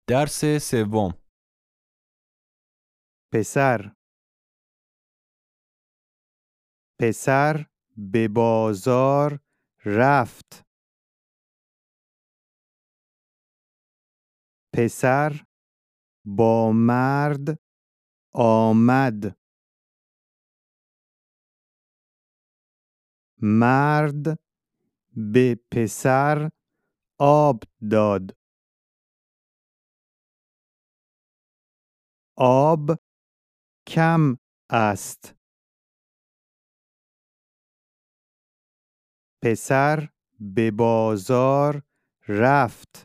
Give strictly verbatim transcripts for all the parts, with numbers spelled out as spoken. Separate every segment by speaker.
Speaker 1: درس سوم.
Speaker 2: پسر پسر به بازار رفت. پسر با مرد آمد. مرد به پسر آب داد. آب کم است. پسر به بازار رفت.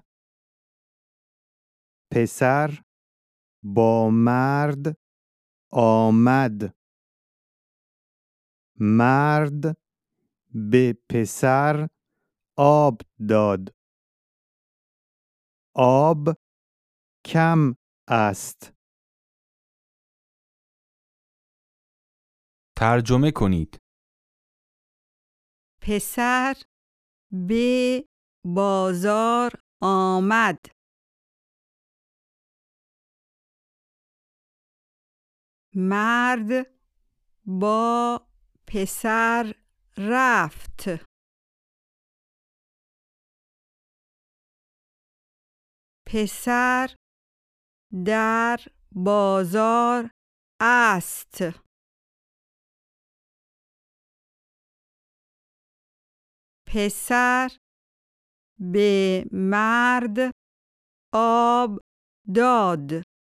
Speaker 2: پسر با مرد آمد. مرد به پسر آب داد. آب کم است.
Speaker 1: ترجمه کنید.
Speaker 3: پسر به بازار آمد. مرد با پسر رفت. پسر در بازار است. پسر به مرد آب داد.